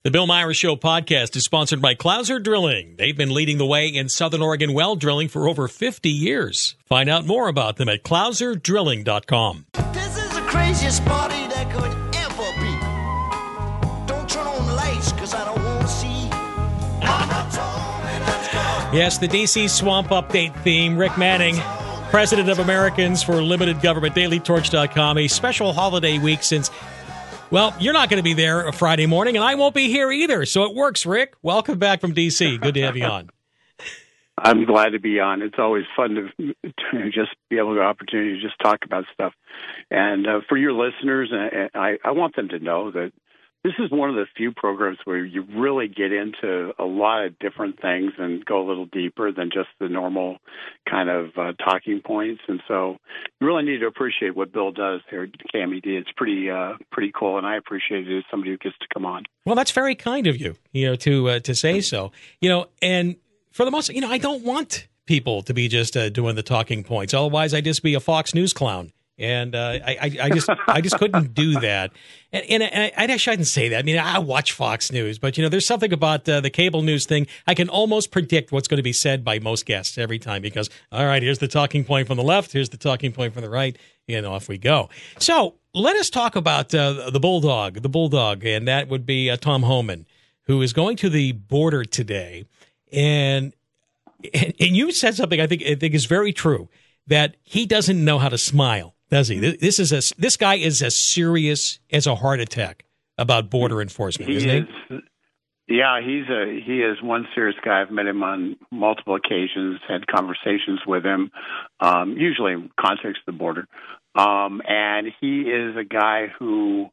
The Bill Myers Show podcast is sponsored by Clouser Drilling. They've been leading the way in Southern Oregon well drilling for over 50 years. Find out more about them at clouserdrilling.com. This is the craziest party that could ever be. Don't turn on the lights, because I don't want to see. Mama told me let's go. Yes, the D.C. Swamp Update theme. Rick Manning, president of Americans for Limited Government, DailyTorch.com. A special holiday week since... Well, you're not going to be there a Friday morning, and I won't be here either, so it works, Rick. Welcome back from D.C. Good to have you on. I'm glad to be on. It's always fun to just be able to have the opportunity to just talk about stuff. And for your listeners, I want them to know that this is one of the few programs where you really get into a lot of different things and go a little deeper than just the normal kind of talking points. And so you really need to appreciate what Bill does here at KMED. It's pretty cool, and I appreciate it as somebody who gets to come on. Well, that's very kind of you, to say so. And for the most, I don't want people to be just doing the talking points. Otherwise, I'd just be a Fox News clown. And I just couldn't do that. And I shouldn't say that. I mean, I watch Fox News, but, there's something about the cable news thing. I can almost predict what's going to be said by most guests every time because, all right, here's the talking point from the left. Here's the talking point from the right. Off we go. So let us talk about the Bulldog, and that would be Tom Homan, who is going to the border today. And you said something I think is very true, that he doesn't know how to smile. Does he? This guy is as serious as a heart attack about border enforcement, isn't he? Yeah, he is one serious guy. I've met him on multiple occasions, had conversations with him, usually in context of the border. And he is a guy who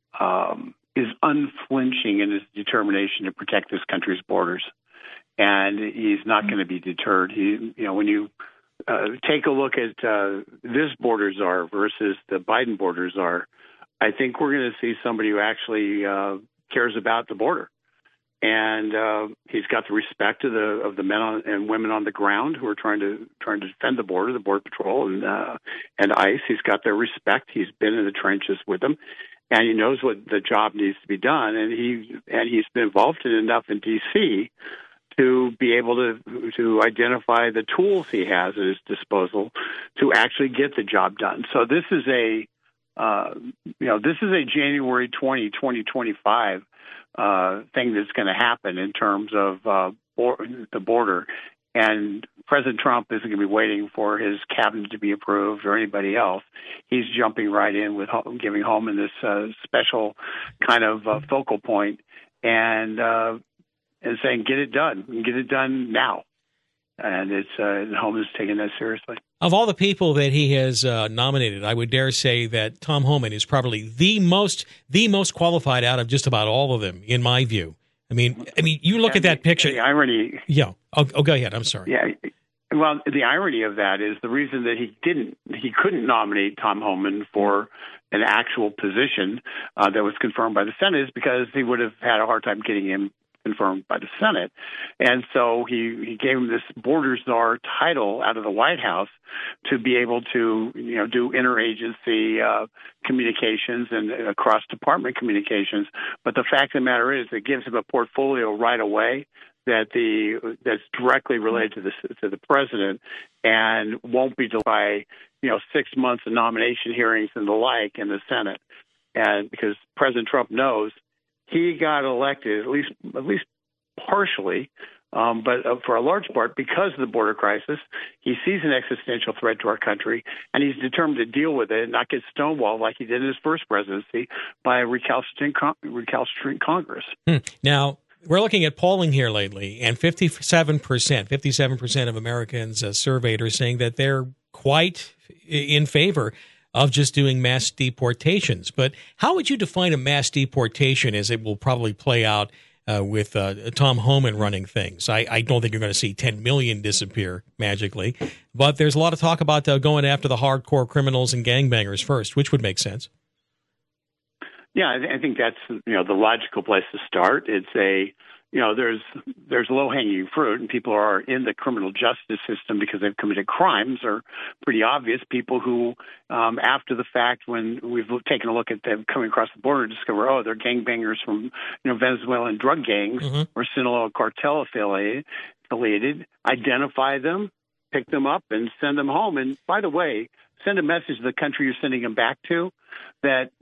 is unflinching in his determination to protect this country's borders. And he's not going to be deterred. When you take a look at this border czar versus the Biden border czar, I think we're going to see somebody who actually cares about the border, and he's got the respect of the men and women on the ground who are trying to defend the Border Patrol and ICE. He's got their respect. He's been in the trenches with them, and he knows what the job needs to be done. And he's been involved in enough in D.C. to be able to identify the tools he has at his disposal to actually get the job done. So this is a January 2025 thing that's going to happen in terms of the border. And President Trump isn't going to be waiting for his cabinet to be approved or anybody else. He's jumping right in with giving Homan this special kind of focal point and saying, get it done now. And Homan's taking that seriously. Of all the people that he has nominated, I would dare say that Tom Homan is probably the most qualified out of just about all of them, in my view. I mean, you look at that picture. The irony. Yeah. Oh, go ahead. I'm sorry. Yeah. Well, the irony of that is the reason that he couldn't nominate Tom Homan for an actual position that was confirmed by the Senate is because he would have had a hard time getting him confirmed by the Senate. And so he gave him this border czar title out of the White House to be able to, do interagency communications and across-department communications. But the fact of the matter is it gives him a portfolio right away that's directly related to the president and won't be delayed by 6 months of nomination hearings and the like in the Senate. And because President Trump knows he got elected at least partially, but for a large part because of the border crisis. He sees an existential threat to our country, and he's determined to deal with it and not get stonewalled like he did in his first presidency by a recalcitrant Congress. Now, we're looking at polling here lately, and 57% of Americans surveyed are saying that they're quite in favor of just doing mass deportations. But how would you define a mass deportation as it will probably play out with Tom Homan running things? I don't think you're going to see 10 million disappear magically, but there's a lot of talk about going after the hardcore criminals and gangbangers first, which would make sense. Yeah, I think that's the logical place to start. It's there's low-hanging fruit, and people are in the criminal justice system because they've committed crimes are pretty obvious. People who, after the fact, when we've taken a look at them coming across the border, discover, they're gangbangers from Venezuelan drug gangs or Sinaloa cartel affiliated, identify them, pick them up, and send them home. And by the way, send a message to the country you're sending them back to that,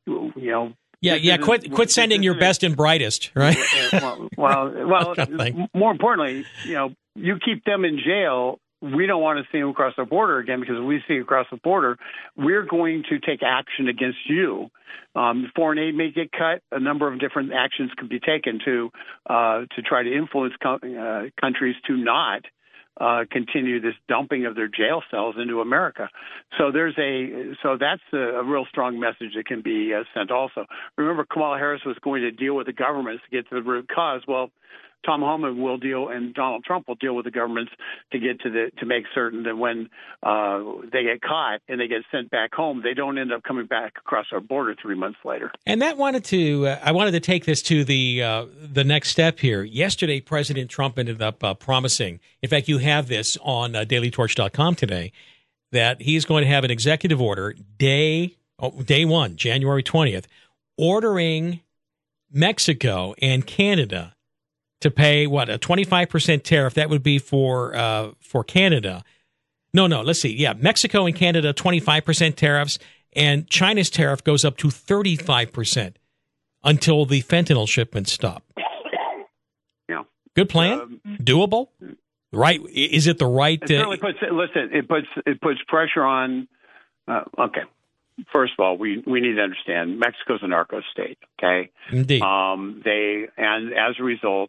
Quit sending your best and brightest, right? Well. More importantly, you keep them in jail. We don't want to see them across the border again, because if we see across the border, we're going to take action against you. Foreign aid may get cut. A number of different actions could be taken to try to influence countries to not continue this dumping of their jail cells into America. So that's a real strong message that can be sent also. Remember, Kamala Harris was going to deal with the governments to get to the root cause. Well, Tom Homan will deal, and Donald Trump will deal with the governments to get to make certain that when they get caught and they get sent back home, they don't end up coming back across our border 3 months later. And I wanted to take this to the next step here. Yesterday, President Trump ended up promising. In fact, you have this on DailyTorch.com today, that he's going to have an executive order day one, January 20th, ordering Mexico and Canada to pay a 25% tariff. That would be for Canada. No, let's see. Yeah, Mexico and Canada 25% tariffs, and China's tariff goes up to 35% until the fentanyl shipments stop. Yeah, good plan. Doable. Right? Is it the right? It certainly it puts pressure on. Okay. First of all, we need to understand Mexico's a narco state. Okay, indeed. And as a result,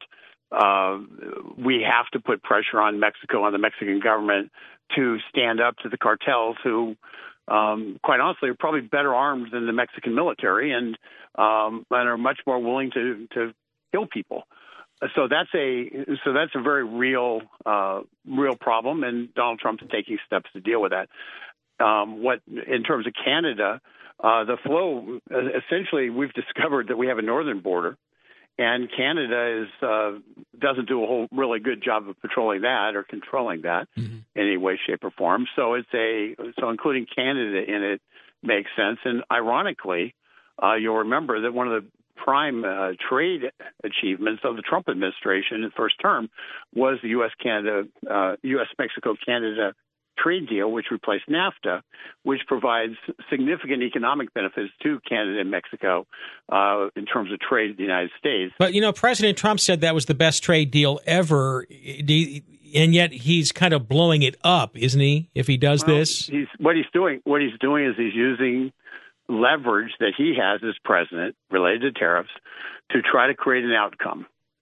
we have to put pressure on Mexico, on the Mexican government, to stand up to the cartels who, quite honestly, are probably better armed than the Mexican military and are much more willing to kill people. So that's a very real problem, and Donald Trump's taking steps to deal with that. In terms of Canada, the flow, essentially, we've discovered that we have a northern border, and Canada doesn't do a whole really good job of patrolling that or controlling that in any way, shape, or form. So so including Canada in it makes sense. And ironically, you'll remember that one of the prime trade achievements of the Trump administration in the first term was the U.S.-Mexico-Canada trade deal, which replaced NAFTA, which provides significant economic benefits to Canada and Mexico in terms of trade with the United States. But, President Trump said that was the best trade deal ever, and yet he's kind of blowing it up, isn't he, if he does this? What he's doing is he's using leverage that he has as president related to tariffs to try to create an outcome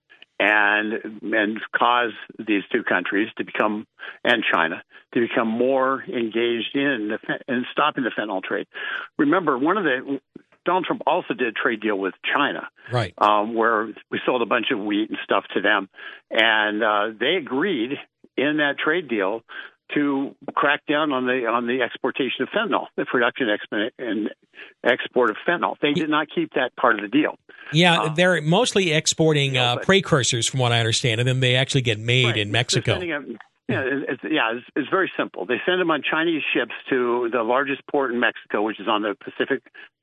and cause these two countries to become, and China, to become more engaged in stopping the fentanyl trade. Remember, Donald Trump also did a trade deal with China, right? Where we sold a bunch of wheat and stuff to them, and they agreed in that trade deal to crack down on the exportation of fentanyl, the production and export of fentanyl. They did not keep that part of the deal. Yeah, they're mostly exporting precursors, from what I understand, and then they actually get made in Mexico. It's very simple. They send them on Chinese ships to the largest port in Mexico, which is on the Pacific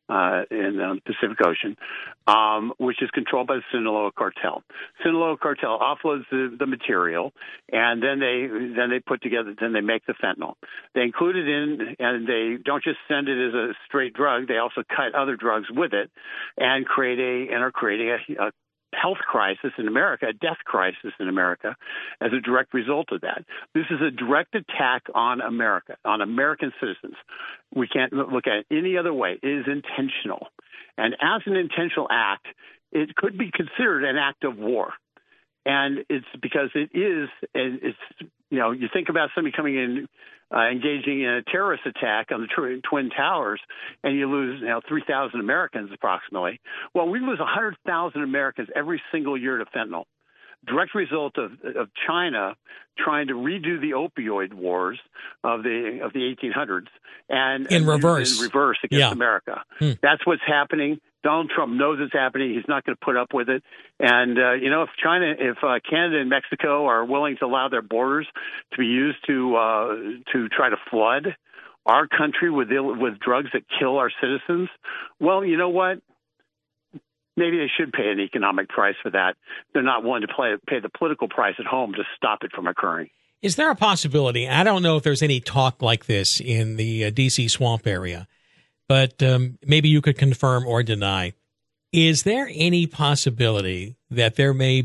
Ocean, which is controlled by the Sinaloa cartel. Sinaloa cartel offloads the material, and then they make the fentanyl. They include it in, and they don't just send it as a straight drug. They also cut other drugs with it, and are creating a health crisis in America, a death crisis in America, as a direct result of that. This is a direct attack on America, on American citizens. We can't look at it any other way. It is intentional. And as an intentional act, it could be considered an act of war. And it's because you think about somebody coming in, engaging in a terrorist attack on the Twin Towers, and you lose 3,000 Americans approximately. Well, we lose 100,000 Americans every single year to fentanyl. Direct result of China trying to redo the opioid wars of the 1800s and in reverse against America. That's what's happening. Donald Trump knows it's happening. He's not going to put up with it. And if Canada and Mexico are willing to allow their borders to be used to try to flood our country with drugs that kill our citizens, well, you know what? Maybe they should pay an economic price for that. They're not willing to pay the political price at home to stop it from occurring. Is there a possibility? I don't know if there's any talk like this in the D.C. swamp area, but maybe you could confirm or deny. Is there any possibility that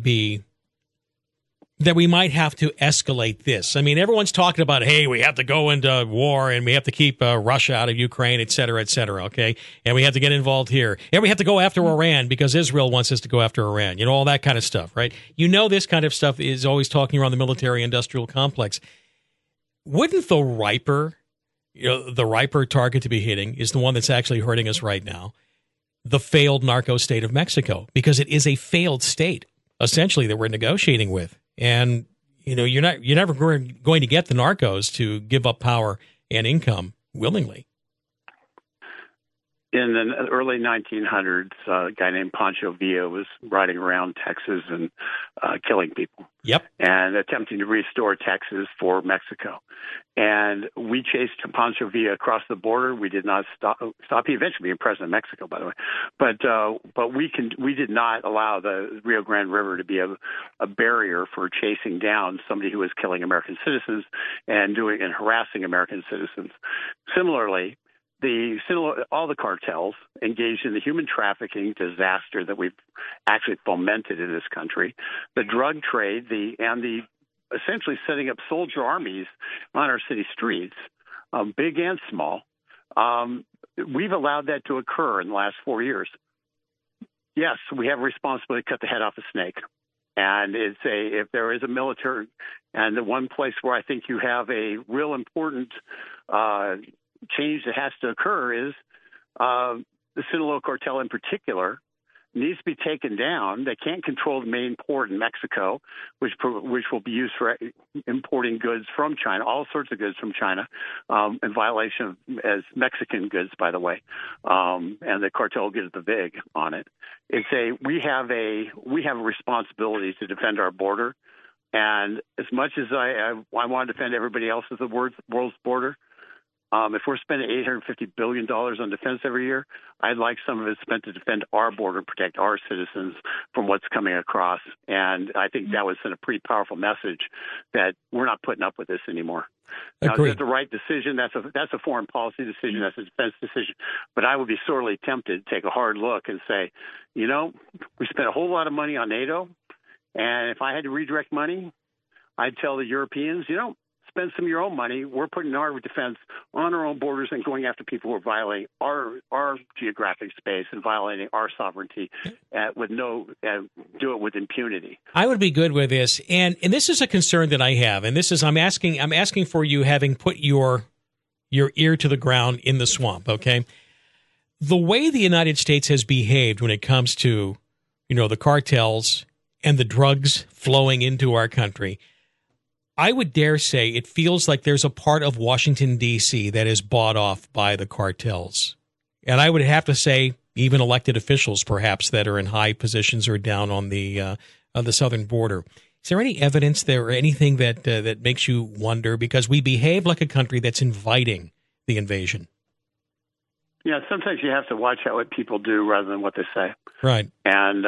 that we might have to escalate this? I mean, everyone's talking about, hey, we have to go into war and we have to keep Russia out of Ukraine, et cetera, okay? And we have to get involved here. And we have to go after Iran because Israel wants us to go after Iran. All that kind of stuff, right? This kind of stuff is always talking around the military-industrial complex. Wouldn't the riper target to be hitting is the one that's actually hurting us right now, the failed narco state of Mexico, because it is a failed state, essentially, that we're negotiating with. And, you're never going to get the narcos to give up power and income willingly. In the early 1900s, a guy named Pancho Villa was riding around Texas and killing people. Yep. And attempting to restore Texas for Mexico. And we chased Pancho Villa across the border. We did not stop. He eventually became president of Mexico, by the way. But we did not allow the Rio Grande River to be a barrier for chasing down somebody who was killing American citizens and harassing American citizens. Similarly, all the cartels engaged in the human trafficking disaster that we've actually fomented in this country, the drug trade, and the essentially setting up soldier armies on our city streets, big and small. We've allowed that to occur in the last 4 years. Yes, we have a responsibility to cut the head off a snake. And if there is a military, and the one place where I think you have a real important change that has to occur is the Sinaloa cartel in particular needs to be taken down. They can't control the main port in Mexico, which will be used for importing goods from China, all sorts of goods from China, in violation of as Mexican goods, by the way. And the cartel gets the vig on it. We have a responsibility to defend our border, and as much as I want to defend everybody else's world's border. If we're spending $850 billion on defense every year, I'd like some of it spent to defend our border, protect our citizens from what's coming across. And I think that would send a pretty powerful message that we're not putting up with this anymore. Now, is that the right decision? That's a foreign policy decision. That's a defense decision. But I would be sorely tempted to take a hard look and say, we spent a whole lot of money on NATO. And if I had to redirect money, I'd tell the Europeans, spend some of your own money. We're putting our defense on our own borders and going after people who are violating our geographic space and violating our sovereignty do it with impunity. I would be good with this, and this is a concern that I have, and this is I'm asking for you, having put your ear to the ground in the swamp. Okay, the way the United States has behaved when it comes to the cartels and the drugs flowing into our country, I would dare say it feels like there's a part of Washington, D.C. that is bought off by the cartels. And I would have to say even elected officials, perhaps, that are in high positions or down on the southern border. Is there any evidence there or anything that makes you wonder? Because we behave like a country that's inviting the invasion. Yeah, sometimes you have to watch out what people do rather than what they say. Right. And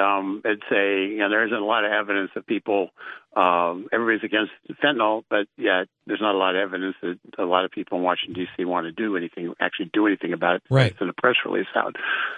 there isn't a lot of evidence that people, everybody's against fentanyl, but yet there's not a lot of evidence that a lot of people in Washington, D.C. want to do anything about it. Right. It's in a press release out.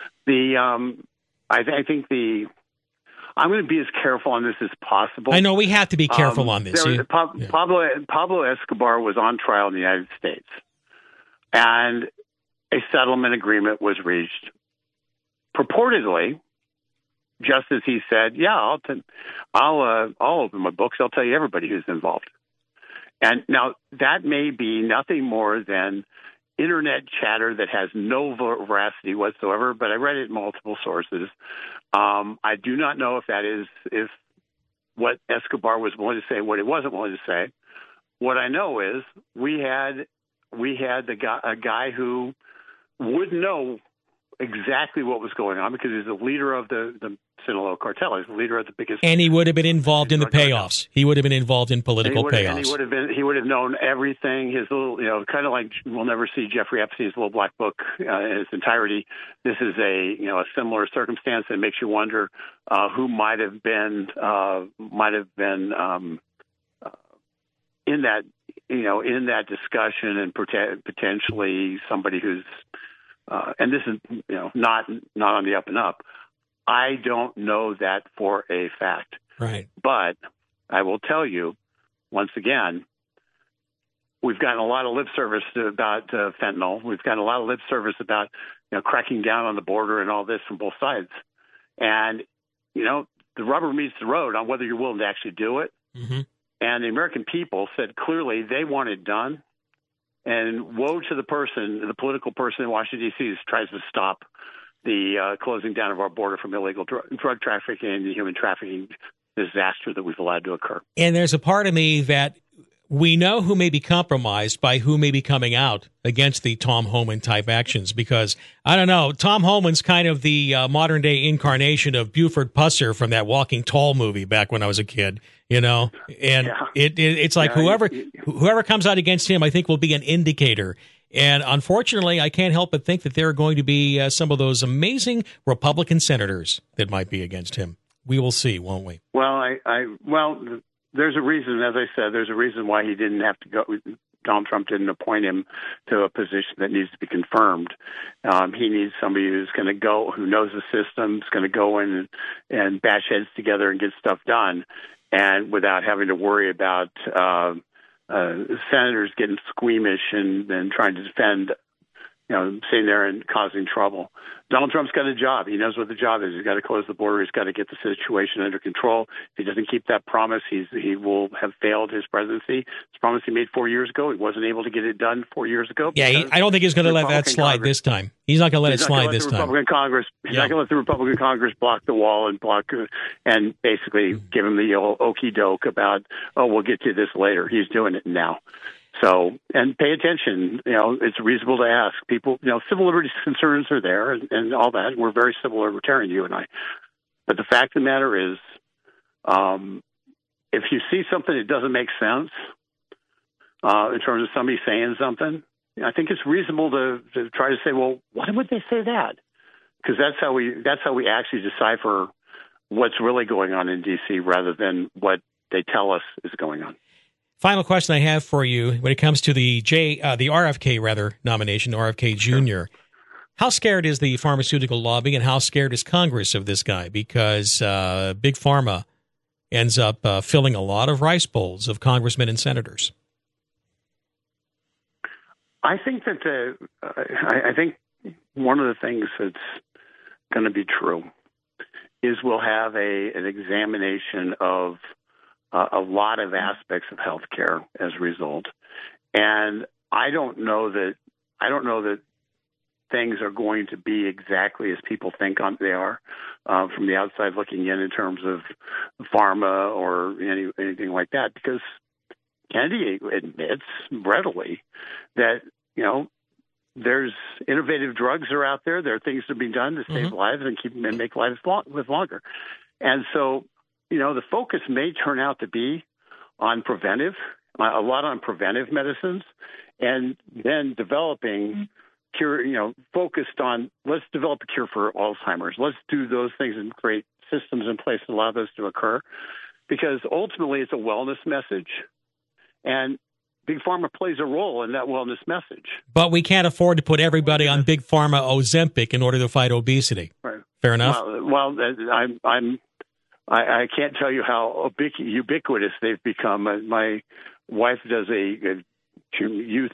I think I'm going to be as careful on this as possible. I know we have to be careful on this. Pablo Escobar was on trial in the United States, and a settlement agreement was reached. Purportedly, just as he said, "Yeah, I'll open my books. I'll tell you everybody who's involved." And now that may be nothing more than internet chatter that has no veracity whatsoever. But I read it in multiple sources. I do not know if what Escobar was willing to say, what he wasn't willing to say. What I know is we had a guy who would know exactly what was going on because he's the leader of the Sinaloa cartel. He's the leader of the biggest. And he would have been involved in the cartel. He would have been involved in political payoffs. And he would have known everything. His little, kind of like we'll never see Jeffrey Epstein's little black book in its entirety. This is a similar circumstance that makes you wonder who might have been in that in that discussion, and potentially somebody who's and this is not on the up and up. I don't know that for a fact. Right. But I will tell you, once again, we've gotten a lot of lip service about fentanyl. We've gotten a lot of lip service about cracking down on the border and all this from both sides. And the rubber meets the road on whether you're willing to actually do it. Mm-hmm. And the American people said clearly they want it done. And woe to the political person in Washington, D.C. who tries to stop the closing down of our border from illegal drug trafficking and the human trafficking disaster that we've allowed to occur. And there's a part of me that we know who may be compromised by who may be coming out against the Tom Homan type actions, because I don't know, Tom Homan's kind of the modern day incarnation of Buford Pusser from that Walking Tall movie back when I was a kid, and it's like whoever comes out against him, I think will be an indicator. And unfortunately, I can't help but think that there are going to be some of those amazing Republican senators that might be against him. We will see, won't we? Well, there's a reason, as I said, there's a reason why he didn't have to go. Donald Trump didn't appoint him to a position that needs to be confirmed. He needs somebody who's going to go, who knows the system, is going to go in and bash heads together and get stuff done, and without having to worry about senators getting squeamish and trying to defend, sitting there and causing trouble. Donald Trump's got a job. He knows what the job is. He's got to close the border. He's got to get the situation under control. If he doesn't keep that promise, he will have failed his presidency. His promise he made 4 years ago, he wasn't able to get it done 4 years ago. Yeah, I don't think he's going to let that slide this time. He's not going to let it slide this time. He's not going to let the Republican Congress block the wall and basically give him the old okey doke about, we'll get to this later. He's doing it now. So, and pay attention, it's reasonable to ask people, civil liberties concerns are there and all that. We're very civil libertarian, you and I. But the fact of the matter is, if you see something that doesn't make sense in terms of somebody saying something, I think it's reasonable to try to say, well, why would they say that? Because that's how we actually decipher what's really going on in D.C. rather than what they tell us is going on. Final question I have for you when it comes to the RFK nomination, RFK Jr. Sure. How scared is the pharmaceutical lobby, and how scared is Congress of this guy? Because Big Pharma ends up filling a lot of rice bowls of congressmen and senators. I think that I think one of the things that's going to be true is we'll have an examination of a lot of aspects of healthcare as a result, and I don't know that things are going to be exactly as people think they are from the outside looking in terms of pharma or anything like that. Because Kennedy admits readily that there's innovative drugs are out there. There are things to be done to save lives and make lives live longer, and so. The focus may turn out to be on a lot on preventive medicines, and then developing cure, focused on let's develop a cure for Alzheimer's. Let's do those things and create systems in place to allow those to occur, because ultimately it's a wellness message, and Big Pharma plays a role in that wellness message. But we can't afford to put everybody on Big Pharma Ozempic in order to fight obesity. Right. Fair enough? Well, I can't tell you how ubiquitous they've become. My wife does a youth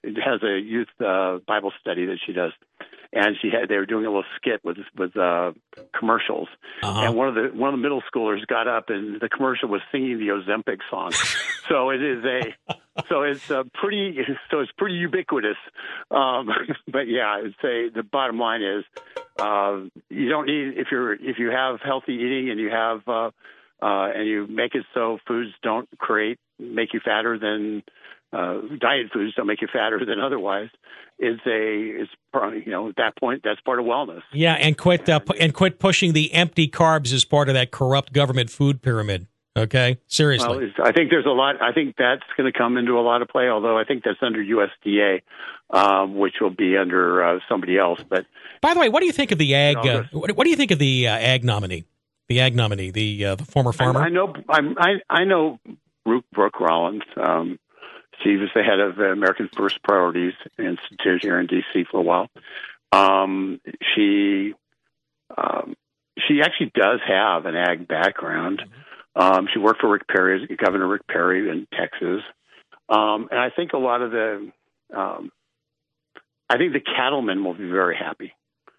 Bible study that she does, and they were doing a little skit with commercials, and one of the middle schoolers got up and the commercial was singing the Ozempic song. So it's pretty ubiquitous. But yeah, I'd say the bottom line is you don't need if you have healthy eating and you have and you make it so foods don't make you fatter than diet foods don't make you fatter than otherwise. At that point, that's part of wellness. Yeah, and quit pushing the empty carbs as part of that corrupt government food pyramid. Okay, seriously. Well, I think there's a lot. I think that's going to come into a lot of play. Although I think that's under USDA, which will be under somebody else. But by the way, what do you think of the ag? What do you think of the ag nominee? The ag nominee, the former farmer. I know Brooke Rollins. She was the head of the American First Priorities Institute here in D.C. for a while. She actually does have an ag background. She worked for Governor Rick Perry in Texas. And I think a lot of I think the cattlemen will be very happy.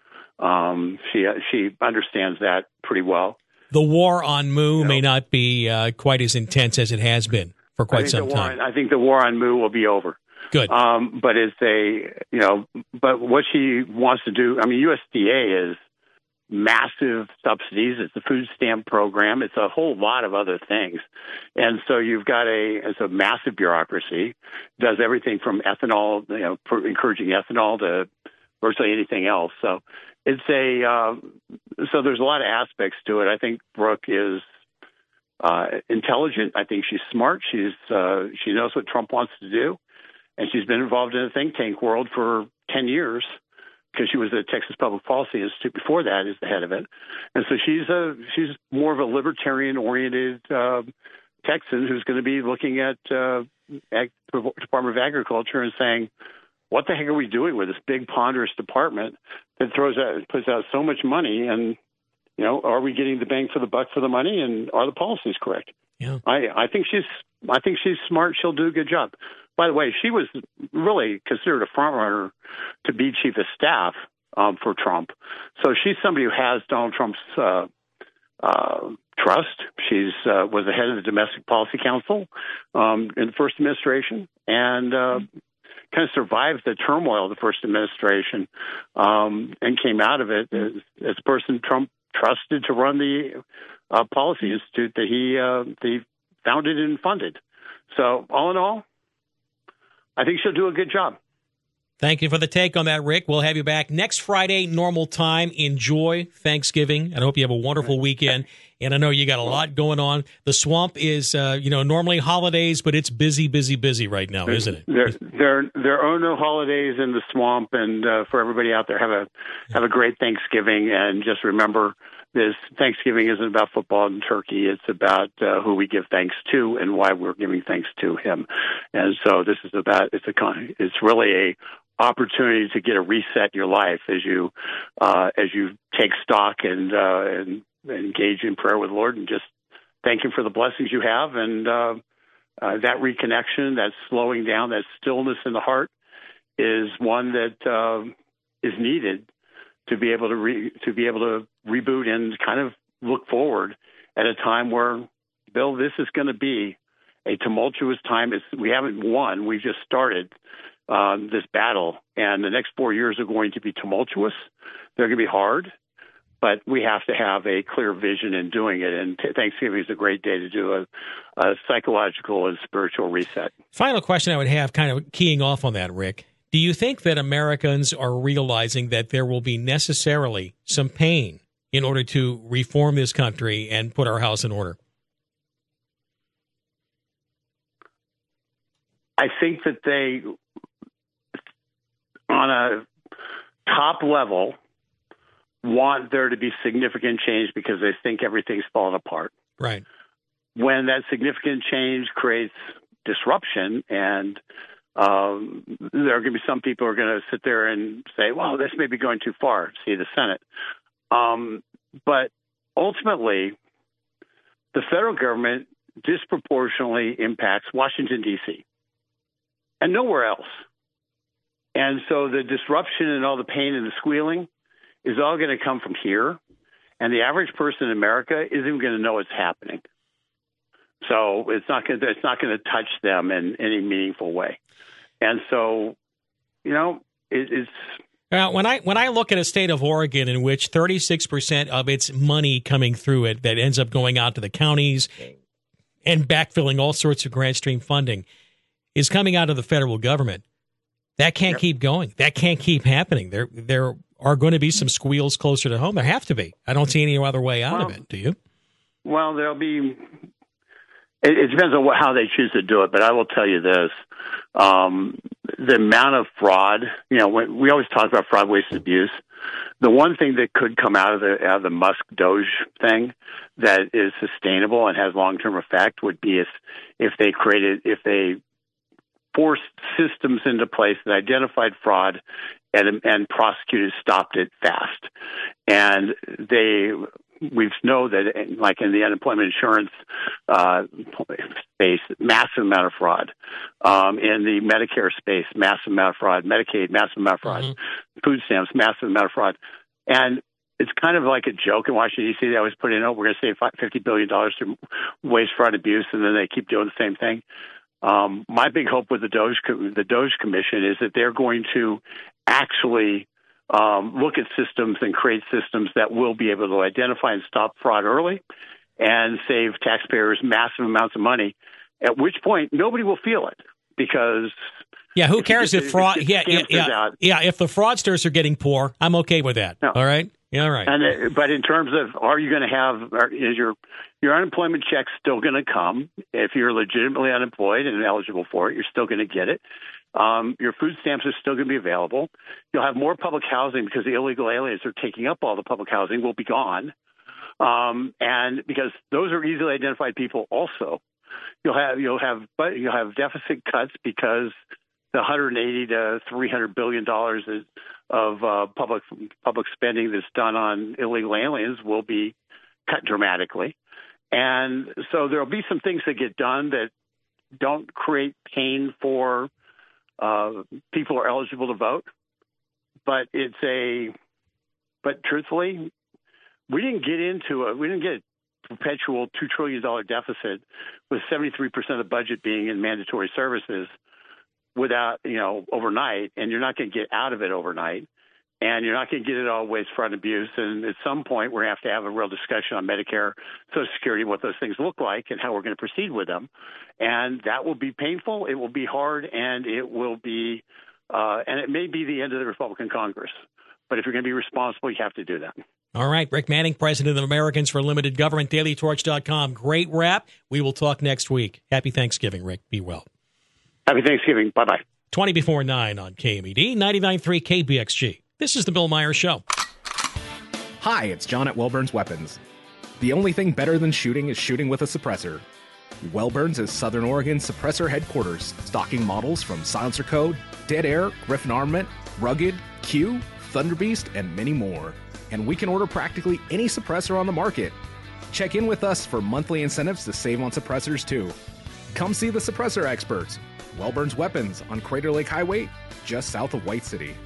She understands that pretty well. The war on moo may not be quite as intense as it has been for quite some time. I think the war on moo will be over. Good. But but what she wants to do, USDA is massive subsidies. It's the food stamp program. It's a whole lot of other things. And so you've got it's a massive bureaucracy, does everything from ethanol, encouraging ethanol to virtually anything else. So it's so there's a lot of aspects to it. I think Brooke is intelligent. I think she's smart. She knows what Trump wants to do. And she's been involved in the think tank world for 10 years. Because she was at Texas Public Policy Institute before that as the head of it. And so she's more of a libertarian-oriented Texan who's going to be looking at Department of Agriculture and saying, what the heck are we doing with this big, ponderous department that puts out so much money? And, are we getting the bang for the buck for the money? And are the policies correct? Yeah. I think she's smart. She'll do a good job. By the way, she was really considered a front runner to be chief of staff for Trump. So she's somebody who has Donald Trump's trust. She's was the head of the Domestic Policy Council in the first administration and kind of survived the turmoil of the first administration and came out of it as a person Trump trusted to run the Policy Institute that he founded and funded. So all in all, I think she'll do a good job. Thank you for the take on that, Rick. We'll have you back next Friday, normal time. Enjoy Thanksgiving. And I hope you have a wonderful weekend. And I know you got a lot going on. The swamp is, normally holidays, but it's busy right now, isn't it? There are no holidays in the swamp. And for everybody out there, have a great Thanksgiving. And just remember, this Thanksgiving isn't about football and turkey. It's about who we give thanks to and why we're giving thanks to him. And so this is it's really a opportunity to get a reset in your life as you take stock and engage in prayer with the Lord and just thank him for the blessings you have. And that reconnection, that slowing down, that stillness in the heart is one that is needed to be able to reboot and kind of look forward at a time where, Bill, this is going to be a tumultuous time. We haven't won. We've just started this battle, and the next 4 years are going to be tumultuous. They're going to be hard, but we have to have a clear vision in doing it. And Thanksgiving is a great day to do a psychological and spiritual reset. Final question I would have, kind of keying off on that, Rick. Do you think that Americans are realizing that there will be necessarily some pain in order to reform this country and put our house in order? I think that they, on a top level, want there to be significant change because they think everything's falling apart. Right. When that significant change creates disruption and there are going to be some people who are going to sit there and say, well, this may be going too far, see the Senate. But ultimately, the federal government disproportionately impacts Washington, D.C., and nowhere else. And so the disruption and all the pain and the squealing is all going to come from here. And the average person in America isn't even going to know it's happening. So it's not going to touch them in any meaningful way. And so, it's. When I look at a state of Oregon in which 36% of its money coming through it that ends up going out to the counties and backfilling all sorts of grant stream funding, is coming out of the federal government. That can't keep going. That can't keep happening. There are going to be some squeals closer to home. There have to be. I don't see any other way out of it. Do you? Well, there'll be. It depends on how they choose to do it, but I will tell you this: the amount of fraud. We always talk about fraud, waste, and abuse. The one thing that could come out of the Musk Doge thing that is sustainable and has long-term effect would be if they forced systems into place that identified fraud and prosecutors stopped it fast. And we know that, like in the unemployment insurance space, massive amount of fraud. In the Medicare space, massive amount of fraud. Medicaid, massive amount of fraud. Food stamps, massive amount of fraud. And it's kind of like a joke in Washington, D.C. They always put in, we're going to save $50 billion through waste, fraud, abuse, and then they keep doing the same thing. My big hope with the Doge Commission is that they're going to actually look at systems and create systems that will be able to identify and stop fraud early and save taxpayers massive amounts of money, at which point nobody will feel it because... Yeah, who cares if fraud... Yeah, if the fraudsters are getting poor, I'm okay with that. No. All right? Yeah, all right. But in terms of, are you going to have... Is your unemployment check still going to come? If you're legitimately unemployed and eligible for it, you're still going to get it. Your food stamps are still going to be available. You'll have more public housing because the illegal aliens are taking up all the public housing will be gone. And because those are easily identified people also. You'll have deficit cuts because the $180 to $300 billion of public spending that's done on illegal aliens will be cut dramatically. And so there'll be some things that get done that don't create pain for people who are eligible to vote. But but truthfully, we didn't get a perpetual $2 trillion deficit with 73% of the budget being in mandatory services without, overnight, and you're not going to get out of it overnight. And you're not going to get it all waste, fraud, and abuse. And at some point, we're going to have a real discussion on Medicare, Social Security, what those things look like, and how we're going to proceed with them. And that will be painful. It will be hard, and it will be, and it may be the end of the Republican Congress. But if you're going to be responsible, you have to do that. All right. Rick Manning, president of Americans for Limited Government, DailyTorch.com. Great wrap. We will talk next week. Happy Thanksgiving, Rick. Be well. Happy Thanksgiving. Bye-bye. 20 before 9 on KMED, 99.3 KBXG. This is the Bill Myers Show. Hi, it's John at Wellburns Weapons. The only thing better than shooting is shooting with a suppressor. Wellburns is Southern Oregon's suppressor headquarters, stocking models from Silencer Code, Dead Air, Griffin Armament, Rugged, Q, Thunderbeast, and many more. And we can order practically any suppressor on the market. Check in with us for monthly incentives to save on suppressors, too. Come see the suppressor experts. Wellburns Weapons on Crater Lake Highway, just south of White City.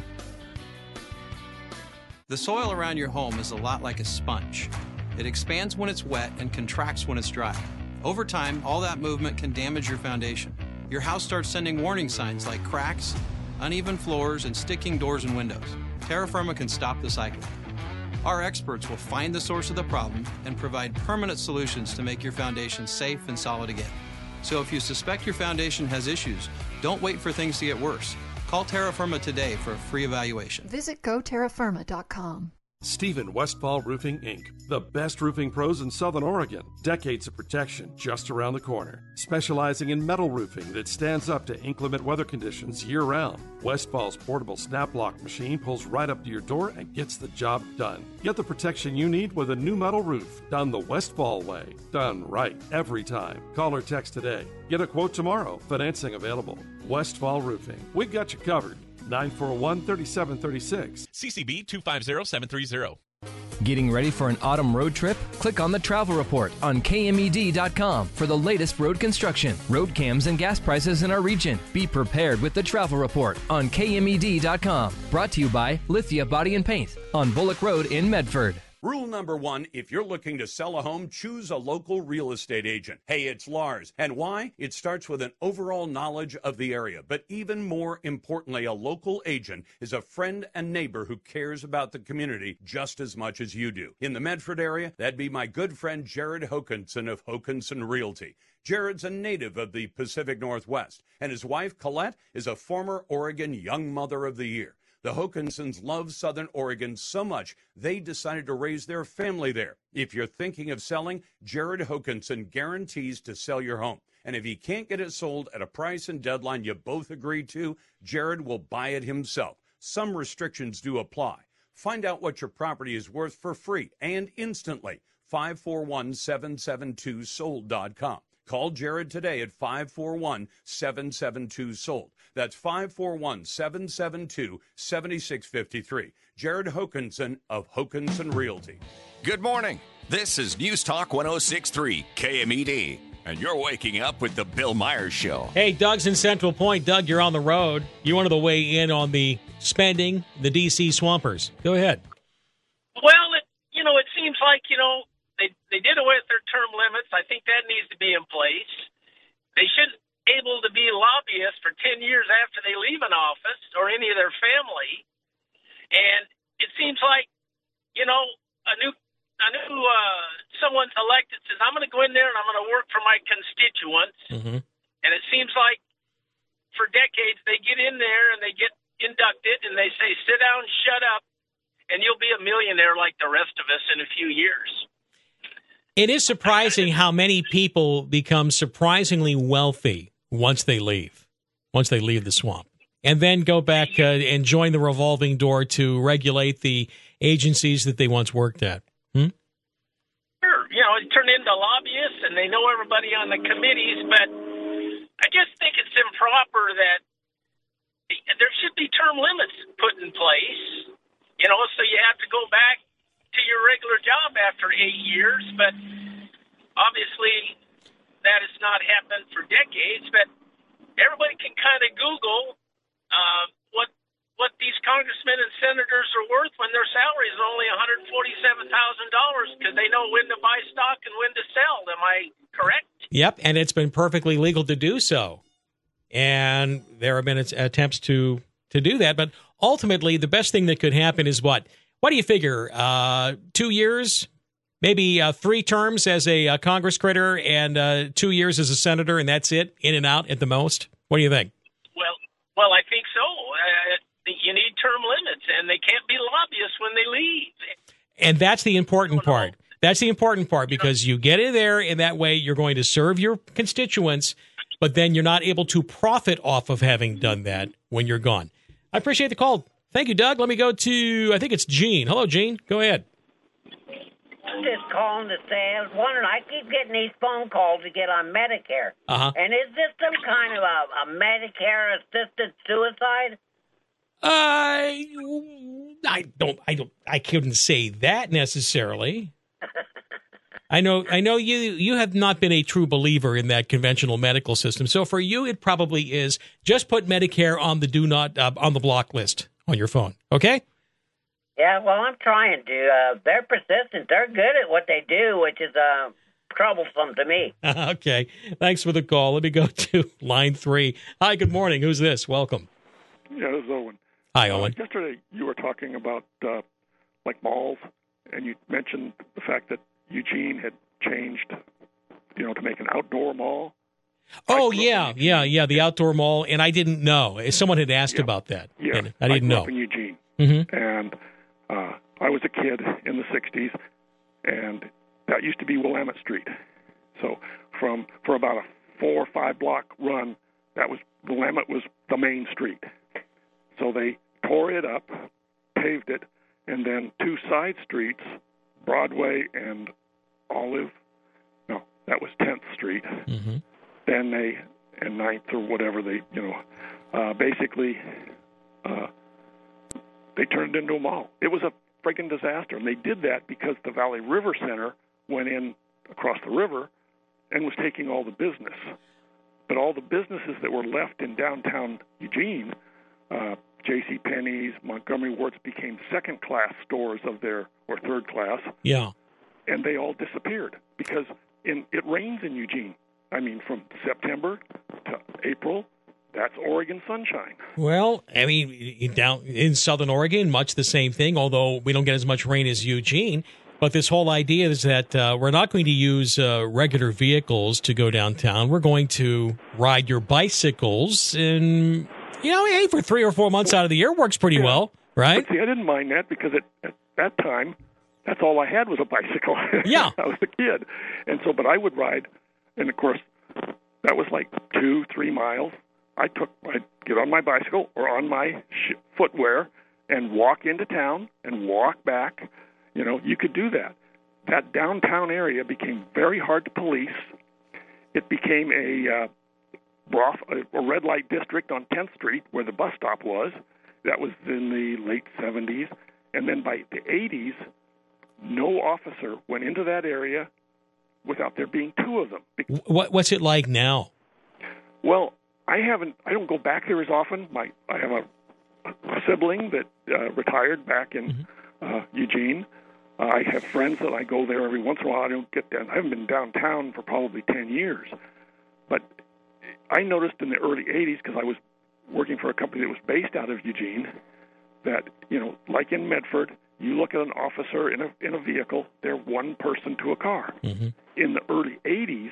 The soil around your home is a lot like a sponge. It expands when it's wet and contracts when it's dry. Over time, all that movement can damage your foundation. Your house starts sending warning signs like cracks, uneven floors, and sticking doors and windows. Terra Firma can stop the cycle. Our experts will find the source of the problem and provide permanent solutions to make your foundation safe and solid again. So if you suspect your foundation has issues, don't wait for things to get worse. Call Terra Firma today for a free evaluation. Visit GoTerraFirma.com. Stephen Westfall Roofing, Inc., the best roofing pros in Southern Oregon. Decades of protection just around the corner. Specializing in metal roofing that stands up to inclement weather conditions year-round. Westfall's portable snap lock machine pulls right up to your door and gets the job done. Get the protection you need with a new metal roof. Done the Westfall way. Done right every time. Call or text today. Get a quote tomorrow. Financing available. Westfall Roofing. We've got you covered. 941-3736. CCB 250730. Getting ready for an autumn road trip? Click on the Travel Report on KMED.com for the latest road construction, road cams, and gas prices in our region. Be prepared with the Travel Report on KMED.com. Brought to you by Lithia Body and Paint on Bullock Road in Medford. Rule number 1, if you're looking to sell a home, choose a local real estate agent. Hey, it's Lars. And why? It starts with an overall knowledge of the area. But even more importantly, a local agent is a friend and neighbor who cares about the community just as much as you do. In the Medford area, that'd be my good friend Jared Hokanson of Hokanson Realty. Jared's a native of the Pacific Northwest, and his wife, Colette, is a former Oregon Young Mother of the Year. The Hokansons love Southern Oregon so much, they decided to raise their family there. If you're thinking of selling, Jared Hokanson guarantees to sell your home. And if he can't get it sold at a price and deadline you both agree to, Jared will buy it himself. Some restrictions do apply. Find out what your property is worth for free and instantly. 541-772-SOLD.com. Call Jared today at 541-772-SOLD. That's 541-772-7653. Jared Hokanson of Hokanson Realty. Good morning. This is News Talk 106.3 KMED, and you're waking up with the Bill Myers Show. Hey, Doug's in Central Point. Doug, you're on the road. You wanted to weigh in on the spending, the D.C. Swampers. Go ahead. Well, it seems like, they did away with their term limits. I think that needs to be in place. They shouldn't be able to be lobbyists for 10 years after they leave an office or any of their family. And it seems like, someone's elected says, I'm going to go in there and I'm going to work for my constituents. Mm-hmm. And it seems like for decades they get in there and they get inducted and they say, sit down, shut up, and you'll be a millionaire like the rest of us in a few years. It is surprising how many people become surprisingly wealthy once they leave the swamp, and then go back and join the revolving door to regulate the agencies that they once worked at. Sure, it turned into lobbyists, and they know everybody on the committees, but I just think it's improper that there should be term limits put in place, so you have to go back to your regular job after 8 years, but obviously that has not happened for decades. But everybody can kind of Google what these congressmen and senators are worth when their salary is only $147,000 because they know when to buy stock and when to sell. Am I correct? Yep, and it's been perfectly legal to do so. And there have been attempts to do that, but ultimately the best thing that could happen is what? What do you figure? 2 years, maybe 3 terms as a Congress critter, and 2 years as a senator, and that's it, in and out at the most? What do you think? Well, I think so. You need term limits, and they can't be lobbyists when they leave. And that's the important part. That's the important part, because you get in there, and that way you're going to serve your constituents, but then you're not able to profit off of having done that when you're gone. I appreciate the call. Thank you, Doug. Let me go to, I think it's Gene. Hello, Gene. Go ahead. I'm just calling to say, I was wondering, I keep getting these phone calls to get on Medicare. Uh-huh. And is this some kind of a Medicare-assisted suicide? I couldn't say that necessarily. I know you have not been a true believer in that conventional medical system. So for you, it probably is. Just put Medicare on the on the block list on your phone. Okay? Yeah, well, I'm trying to. They're persistent. They're good at what they do, which is troublesome to me. Okay. Thanks for the call. Let me go to line 3. Hi, good morning. Who's this? Welcome. Yeah, this is Owen. Hi, Owen. Yesterday you were talking about malls, and you mentioned the fact that Eugene had changed, to make an outdoor mall. Oh, yeah, the outdoor mall, and I didn't know. Someone had asked about that, and I didn't know. I grew up in Eugene, mm-hmm. and I was a kid in the 60s, and that used to be Willamette Street. So for about a 4 or 5 block run, Willamette was the main street. So they tore it up, paved it, and then 2 side streets, Broadway and that was 10th Street. Mm-hmm. Then and 9th or whatever, basically they turned it into a mall. It was a friggin' disaster, and they did that because the Valley River Center went in across the river and was taking all the business. But all the businesses that were left in downtown Eugene, J.C. Penney's, Montgomery Wards, became second-class stores of their or third class. Yeah. And they all disappeared because it rains in Eugene. I mean, from September to April, that's Oregon sunshine. Well, I mean, down in Southern Oregon, much the same thing, although we don't get as much rain as Eugene. But this whole idea is that we're not going to use regular vehicles to go downtown. We're going to ride your bicycles. And, hey, for 3 or 4 months out of the year, works pretty well, right? But see, I didn't mind that because at that time, that's all I had was a bicycle. Yeah. I was a kid. And so, but I would ride, and of course, that was like 2-3 miles. I'd get on my bicycle or on my footwear and walk into town and walk back. You could do that. That downtown area became very hard to police. It became a red light district on 10th Street where the bus stop was. That was in the late 70s. And then by the 80s, no officer went into that area without there being 2 of them. What's it like now? Well, I don't go back there as often. I have a sibling that retired back in Eugene. I have friends that I go there every once in a while. I don't get down. I haven't been downtown for probably 10 years. But I noticed in the early 80s, because I was working for a company that was based out of Eugene, that, like in Medford, you look at an officer in a vehicle, they're one person to a car. Mm-hmm. In the early 80s,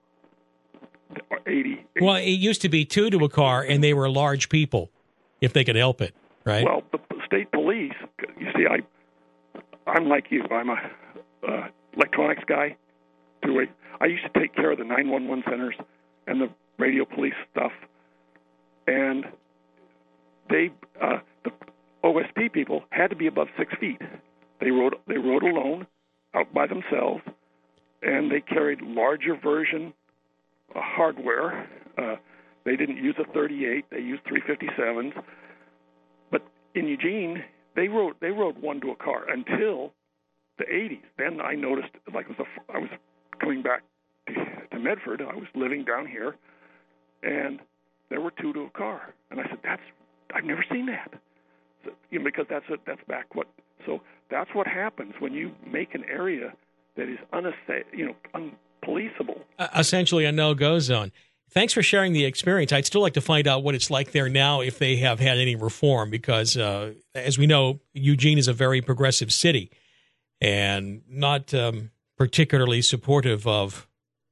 well, it used to be 2 to a car, and they were large people, if they could help it, right? Well, the state police, you see, I'm like you. I'm a electronics guy. I used to take care of the 911 centers and the radio police stuff, and the OSP people had to be above 6 feet. They rode alone, out by themselves, and they carried larger version hardware. They didn't use a 38; they used 357s. But in Eugene, they rode 1 to a car until the 80s. Then I noticed, I was coming back to Medford. I was living down here, and there were 2 to a car. And I said, I've never seen that. So, because that's back what. So that's what happens when you make an area that is unpoliceable. Essentially a no-go zone. Thanks for sharing the experience. I'd still like to find out what it's like there now, if they have had any reform, because as we know, Eugene is a very progressive city and not particularly supportive of,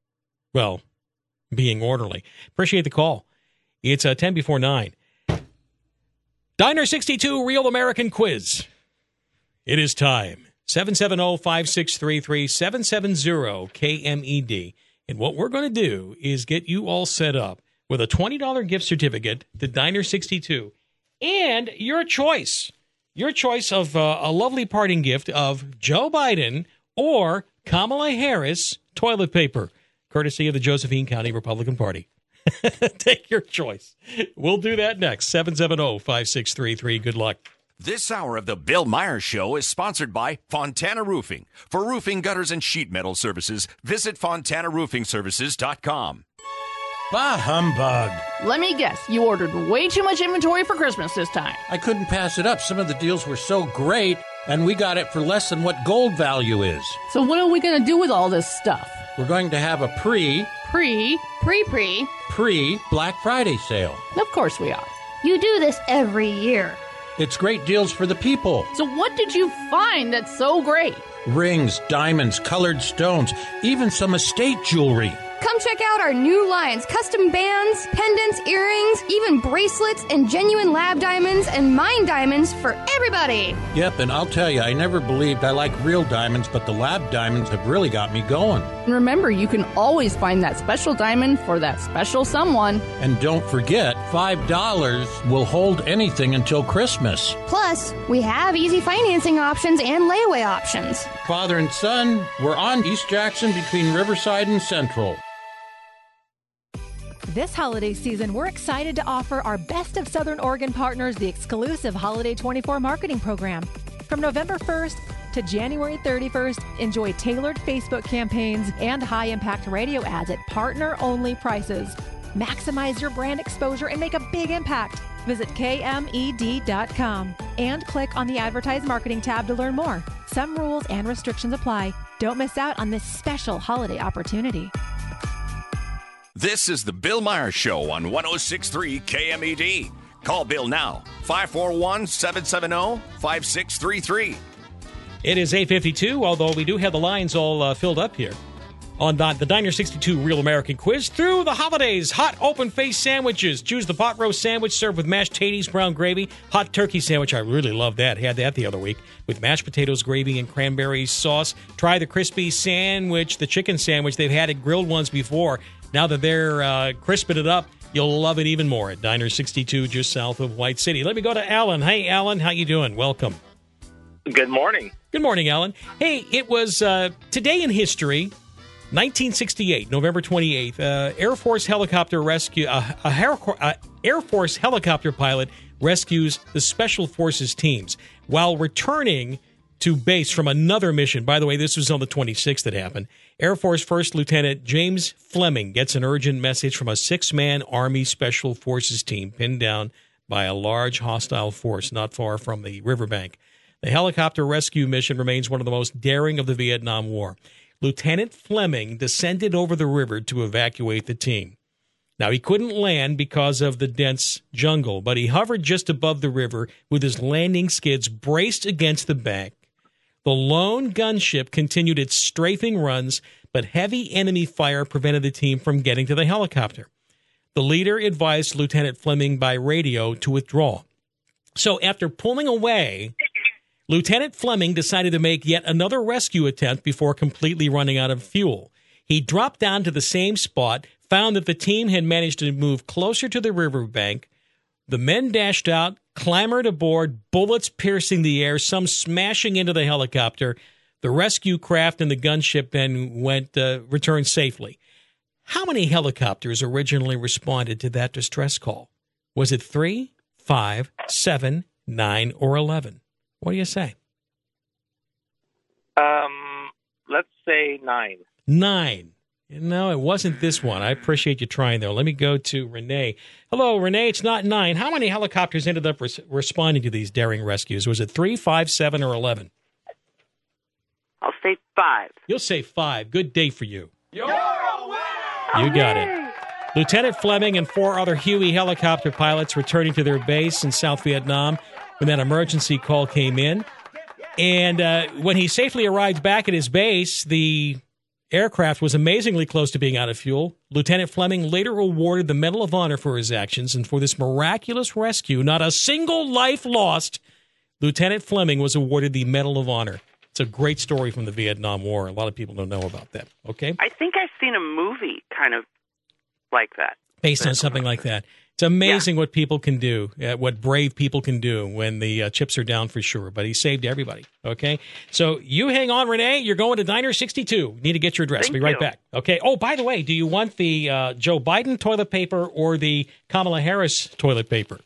being orderly. Appreciate the call. It's 10 before 9. Diner 62 Real American Quiz. It is time. 770-5633, 770-KMED. And what we're going to do is get you all set up with a $20 gift certificate to Diner 62 and your choice of a lovely parting gift of Joe Biden or Kamala Harris toilet paper, courtesy of the Josephine County Republican Party. Take your choice. We'll do that next. 770-5633. Good luck. This hour of the Bill Myers Show is sponsored by Fontana Roofing. For roofing, gutters, and sheet metal services, visit FontanaRoofingServices.com. Bah humbug. Let me guess, you ordered way too much inventory for Christmas this time. I couldn't pass it up. Some of the deals were so great, and we got it for less than what gold value is. So what are we going to do with all this stuff? We're going to have a pre-Black Friday sale. Of course we are. You do this every year. It's great deals for the people. So what did you find that's so great? Rings, diamonds, colored stones, even some estate jewelry. Come check out our new lines, custom bands, pendants, earrings, even bracelets, and genuine lab diamonds and mine diamonds for everybody. Yep, and I'll tell you, I never believed I like real diamonds, but the lab diamonds have really got me going. And remember, you can always find that special diamond for that special someone. And don't forget, $5 will hold anything until Christmas. Plus, we have easy financing options and layaway options. Father and son, we're on East Jackson between Riverside and Central. This holiday season, we're excited to offer our Best of Southern Oregon partners the exclusive Holiday 24 marketing program. From November 1st to January 31st, enjoy tailored Facebook campaigns and high-impact radio ads at partner-only prices. Maximize your brand exposure and make a big impact. Visit KMED.com and click on the Advertise Marketing tab to learn more. Some rules and restrictions apply. Don't miss out on this special holiday opportunity. This is the Bill Myers Show on 106.3 KMED. Call Bill now, 541-770-5633. It is 8:52, although we do have the lines all filled up here on the Diner 62 Real American Quiz. Through the holidays, hot open-faced sandwiches. Choose the pot roast sandwich served with mashed tatties, brown gravy. Hot turkey sandwich, I really love that. Had that the other week with mashed potatoes, gravy, and cranberry sauce. Try the crispy sandwich, the chicken sandwich. They've had it grilled ones before. Now that they're crisping it up, you'll love it even more at Diner 62 just south of White City. Let me go to Alan. Hey, Alan, how you doing? Welcome. Good morning. Good morning, Alan. Hey, it was today in history, 1968, November 28th. Air Force helicopter rescue. Air Force helicopter pilot rescues the Special Forces teams while returning to base from another mission. By the way, this was on the 26th that happened. Air Force First Lieutenant James Fleming gets an urgent message from a 6-man Army Special Forces team pinned down by a large hostile force not far from the riverbank. The helicopter rescue mission remains one of the most daring of the Vietnam War. Lieutenant Fleming descended over the river to evacuate the team. Now, he couldn't land because of the dense jungle, but he hovered just above the river with his landing skids braced against the bank. The lone gunship continued its strafing runs, but heavy enemy fire prevented the team from getting to the helicopter. The leader advised Lieutenant Fleming by radio to withdraw. So after pulling away, Lieutenant Fleming decided to make yet another rescue attempt before completely running out of fuel. He dropped down to the same spot, found that the team had managed to move closer to the riverbank. The men dashed out, clambered aboard, bullets piercing the air, some smashing into the helicopter. The rescue craft and the gunship then returned safely. How many helicopters originally responded to that distress call? Was it 3, 5, 7, 9, or 11? What do you say? Let's say 9. 9. No, it wasn't this one. I appreciate you trying, though. Let me go to Renee. Hello, Renee. It's not 9. How many helicopters ended up responding to these daring rescues? Was it 3, 5, 7, or 11? I'll say 5. You'll say 5. Good day for you. You're a winner! You got it. Lieutenant Fleming and 4 other Huey helicopter pilots returning to their base in South Vietnam when that emergency call came in. And when he safely arrived back at his base, the aircraft was amazingly close to being out of fuel. Lieutenant Fleming later awarded the Medal of Honor for his actions, and for this miraculous rescue, not a single life lost, Lieutenant Fleming was awarded the Medal of Honor. It's a great story from the Vietnam War. A lot of people don't know about that, okay? I think I've seen a movie kind of like that. Based on something like that. It's amazing what people can do, what brave people can do when the chips are down for sure. But he saved everybody, okay? So you hang on, Renee. You're going to Diner 62. Need to get your address. Thank Be right you. back. Okay. Oh, by the way, do you want the Joe Biden toilet paper or the Kamala Harris toilet paper?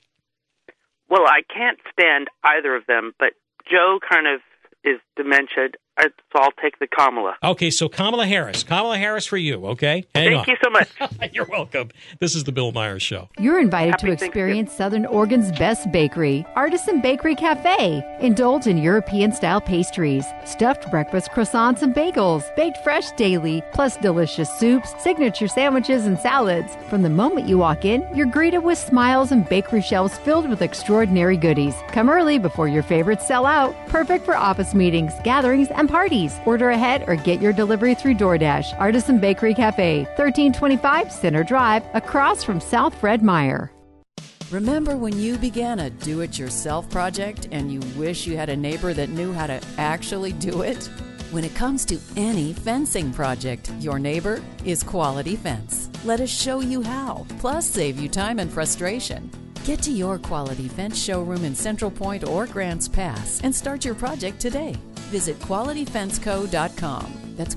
Well, I can't stand either of them, but Joe kind of is dementia, so I'll take the Kamala. Okay, so Kamala Harris. Kamala Harris for you, okay? Thank you so much. You're welcome. This is the Bill Myers Show. You're invited to experience Southern Oregon's best bakery, Artisan Bakery Cafe. Indulge in European-style pastries, stuffed breakfast croissants and bagels, baked fresh daily, plus delicious soups, signature sandwiches, and salads. From the moment you walk in, you're greeted with smiles and bakery shelves filled with extraordinary goodies. Come early before your favorites sell out. Perfect for office meetings, gatherings, and parties. Order ahead or get your delivery through DoorDash. Artisan Bakery Cafe, 1325 Center Drive, across from South Fred Meyer. Remember when you began a do-it-yourself project and you wish you had a neighbor that knew how to actually do it? When it comes to any fencing project, your neighbor is Quality Fence. Let us show you how, plus save you time and frustration. Get to your Quality Fence showroom in Central Point or Grants Pass and start your project today. Visit QualityFenceCo.com. That's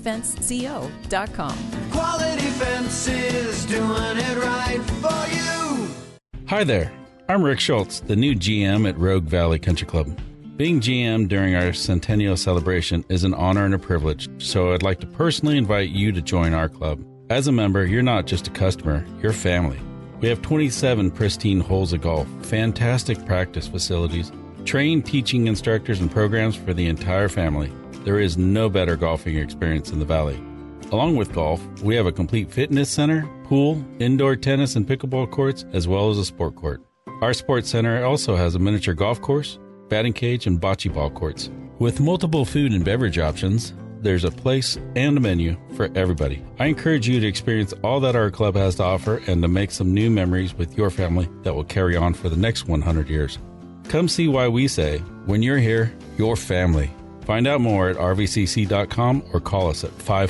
QualityFenceCo.com. Quality Fences, doing it right for you. Hi there. I'm Rick Schultz, the new GM at Rogue Valley Country Club. Being GM during our centennial celebration is an honor and a privilege, so I'd like to personally invite you to join our club. As a member, you're not just a customer, you're family. We have 27 pristine holes of golf, fantastic practice facilities, trained teaching instructors and programs for the entire family. There is no better golfing experience in the Valley. Along with golf, we have a complete fitness center, pool, indoor tennis and pickleball courts, as well as a sport court. Our sports center also has a miniature golf course, batting cage, and bocce ball courts. With multiple food and beverage options, there's a place and a menu for everybody. I encourage you to experience all that our club has to offer and to make some new memories with your family that will carry on for the next 100 years. Come see why we say, when you're here, you're family. Find out more at rvcc.com or call us at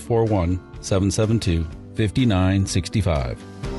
541-772-5965.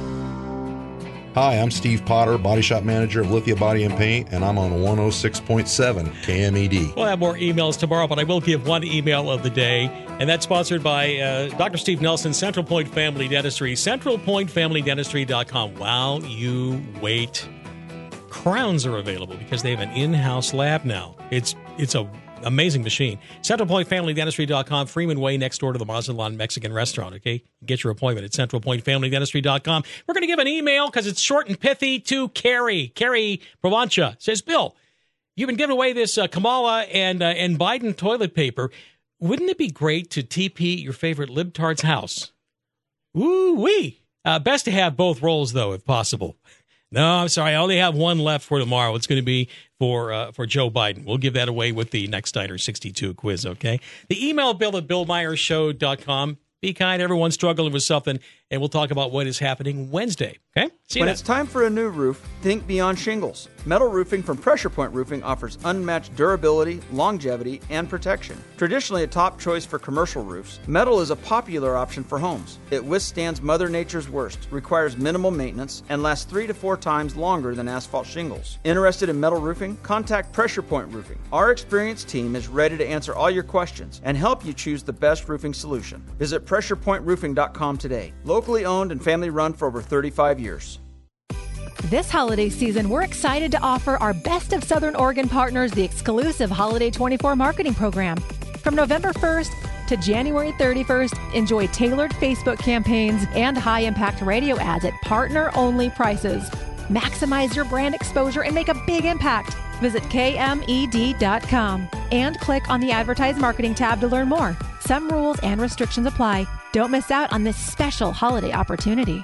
Hi, I'm Steve Potter, Body Shop Manager of Lithia Body and Paint, and I'm on 106.7 KMED. We'll have more emails tomorrow, but I will give one email of the day, and that's sponsored by Dr. Steve Nelson, Central Point Family Dentistry, centralpointfamilydentistry.com. While you wait, crowns are available because they have an in-house lab now. It's a amazing machine. CentralPointFamilyDentistry.com, Freeman Way, next door to the Mazatlan Mexican restaurant, okay? Get your appointment at CentralPointFamilyDentistry.com. We're going to give an email because it's short and pithy to Carrie. Carrie Provancha says, Bill, you've been giving away this Kamala and Biden toilet paper. Wouldn't it be great to TP your favorite libtard's house? Ooh-wee. Best to have both rolls, though, if possible. No, I'm sorry. I only have one left for tomorrow. It's going to be for Joe Biden. We'll give that away with the Next Steiner 62 quiz, okay? The email, Bill at BillMeyersShow.com. Be kind. Everyone's struggling with something, and we'll talk about what is happening Wednesday, okay? See you When then. it's time for a new roof, think beyond shingles. Metal roofing from Pressure Point Roofing offers unmatched durability, longevity, and protection. Traditionally a top choice for commercial roofs, metal is a popular option for homes. It withstands Mother Nature's worst, requires minimal maintenance, and lasts 3 to 4 times longer than asphalt shingles. Interested in metal roofing? Contact Pressure Point Roofing. Our experienced team is ready to answer all your questions and help you choose the best roofing solution. Visit PressurePointRoofing.com today. Locally owned and family run for over 35 years. This holiday season, we're excited to offer our Best of Southern Oregon partners the exclusive Holiday 24 marketing program. From November 1st to January 31st, enjoy tailored Facebook campaigns and high-impact radio ads at partner-only prices. Maximize your brand exposure and make a big impact. Visit KMED.com and click on the Advertise Marketing tab to learn more. Some rules and restrictions apply. Don't miss out on this special holiday opportunity.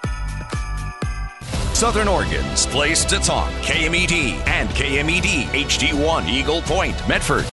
Southern Oregon's place to talk. KMED and KMED HD1 Eagle Point, Medford.